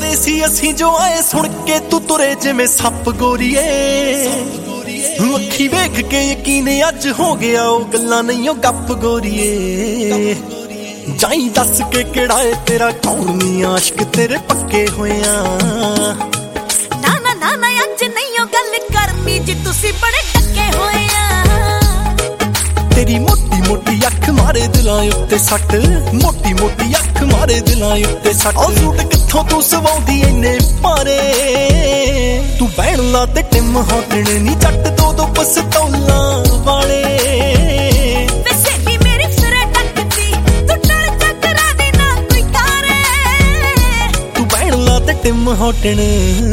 ਡਰਦੇ ਸੀ ਅਸੀਂ ਜੋ ਆਏ ਸੁਣ ਕੇ ਤੂੰ ਤੁਰੇ ਜਿਵੇਂ ਸੱਪ ਗੋਰੀਏ। ਅੱਖੀ ਵੇਖ ਕੇ ਯਕੀਨ ਅੱਜ ਹੋ ਗਿਆ ਉਹ ਗੱਲਾਂ ਨਹੀਂ ਉਹ ਗੱਪ ਗੋਰੀਏ। ਜਾਈ ਦੱਸ ਕੇ ਕਿਹੜਾ ਏ ਤੇਰਾ ਕੌਣ ਨੀ ਆਸ਼ਕ ਤੇਰੇ ਪੱਕੇ ਹੋਇਆ। ਨਾ ਨਾ ਨਾ ਨਾ ਅੱਜ ਨਹੀਂ ਉਹ ਗੱਲ ਕਰਨੀ ਜੀ ਤੁਸੀਂ ਬੜੇ ਟੱਕੇ ਹੋਏ ਆ। ਤੇਰੀ ਮੋਟੀ ਮੋਟੀ ਅੱਖ ਮਾਰੇ ਦਿਲਾਂ ਉੱਤੇ ਸੱਟ, ਮੋਟੀ ਮੋਟੀ ਅੱਖ ਮਾਰੇ ਦਿਲਾਂ ਉੱਤੇ ਸੱਟ। ਉਹ ਸੂਟ ਕਿੱਥੋਂ ਤੂੰ ਸਵਾਉਂਦੀ ਇੰਨੇ ਭਾਰੇ, ਤੂੰ ਬਹਿਣ ਲਾ ਤੇ ਟਿਮ ਹੌਟਣ ਨੀ ਜੱਟ ਦੋ ਦੋ ਪਸਤੌਲਾਂ ਵਾਲੇ। ਵੈਸੇ ਮੇਰੀ ਫਿਰੇ ਟੱਕਦੀ ਤੂੰ ਟਲ ਚੱਕਰਾ ਦੀ ਨਾ ਕੋਈ ਤਾਰੇ, ਤੂੰ ਬਹਿਣ ਲਾ ਤੇ ਟਿਮ ਹੌਟਣ।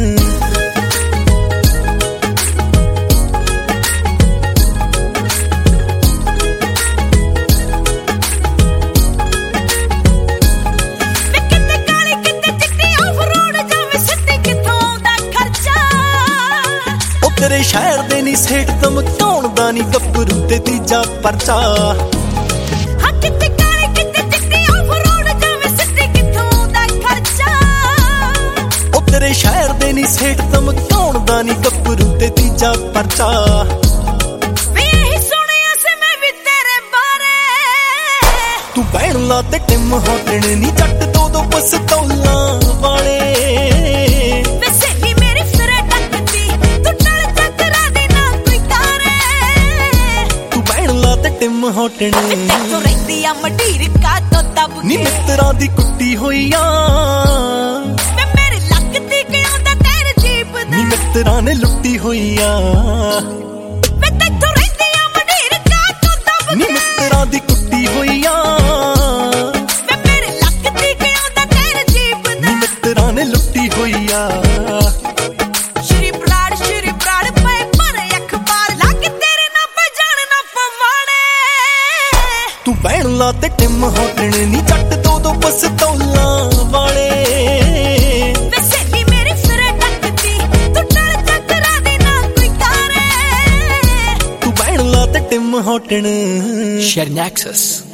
ਤੇਰੇ ਸ਼ਹਿਰ ਦੇ ਨੀ ਸੇਠ ਧਮਕਾਉਣ ਦਾ ਨੀ ਗੱਭਰੂ ਤੇ ਤੀਜਾ ਪਰਚਾ। ਹਾਂ ਕਿਤੇ ਕਾਲੇ ਕਿਤੇ ਚਿੱਟੀ ਆਫਰੋਡ ਜਾਵੇਂ ਸਿੱਧੀ ਕਿੱਥੋਂ ਦਾ ਖਰਚਾ। ਉਹ ਤੇਰੇ ਸ਼ਹਿਰ ਦੇ ਨੀ ਸੇਠ ਧਮਕਾਉਣ ਦਾ ਨੀ ਗੱਭਰੂ ਤੇ ਤੀਜਾ ਪਰਚਾ। ਵੇ ਇਹੀ ਸੁਣਿਆ ਸੀ ਮੈਂ ਵੀ ਤੇਰੇ ਬਾਰੇ, ਤੂੰ ਬਹਿਣ ਲਾ ਤੇ ਟਿਮ ਹੌਟਣ ਨੀ ਜੱਟ ਦੋ ਦੋ ਪਸਤੌਲਾਂ ਵਾਲੇ। ਟਿਮ ਹੌਟਣ ਤੂੰ ਰਹਿੰਦੀ ਆ ਮਢੀਰ ਕਾਤੋਂ ਦਬ ਨੀ ਮਿੱਤਰਾਂ ਦੀ ਕੁੱਟੀ ਹੋਈ ਆ। ਮੈਂ ਮੇਰੇ ਲੱਕ ਤੇ ਕਿਉਂ ਦਾ ਤੇਰੇ ਜੀਬ ਦਾ ਨੀ ਮਿੱਤਰਾਂ ਨੇ ਲੁੱਟੀ ਹੋਈ ਆ। ਮੈਂ ਤੂੰ ਰਹਿੰਦੀ ਆ ਮਢੀਰ ਕਾਤੋਂ ਦਬ ਨੀ ਮਿੱਤਰਾਂ ਦੀ ਕੁੱਟੀ ਹੋਈ ਆ। ਮੈਂ ਮੇਰੇ ਲੱਕ ਤੇ ਕਿਉਂ ਦਾ ਤੇਰੇ ਜੀਬ ਦਾ ਨੀ ਮਿੱਤਰਾਂ ਨੇ ਲੁੱਟੀ ਹੋਈ ਆ। ਸ਼੍ਰੀ ਬਰਾੜ ਪਏ ਪਰ ਅਖਬਾਰ ਲੱਗ ਤੇਰੇ ਨਾ ਪਛਾਣ ਨਾ ਪਵਾੜੇ। ਤੂੰ ਬਹਿਣ ਲਾ ਤੇ ਟਿਮ ਹੌਟਣ ਨੀ ਜੱਟ ਦੋ ਦੋ ਪਸਤੌਲਾਂ ਵਾਲੇ। ਵੈਸੇ ਵੀ ਮੇਰੀ ਫਿਰੇ ਟੱਕਦੀ ਤੂੰ ਟਲ ਚੱਕਰਾ ਦੀ ਨਾ ਕੋਈ ਤਾਰੇ, ਤੂੰ ਬਹਿਣ ਲਾ ਤੇ ਟਿਮ ਹੌਟਣ। Shared Nexus.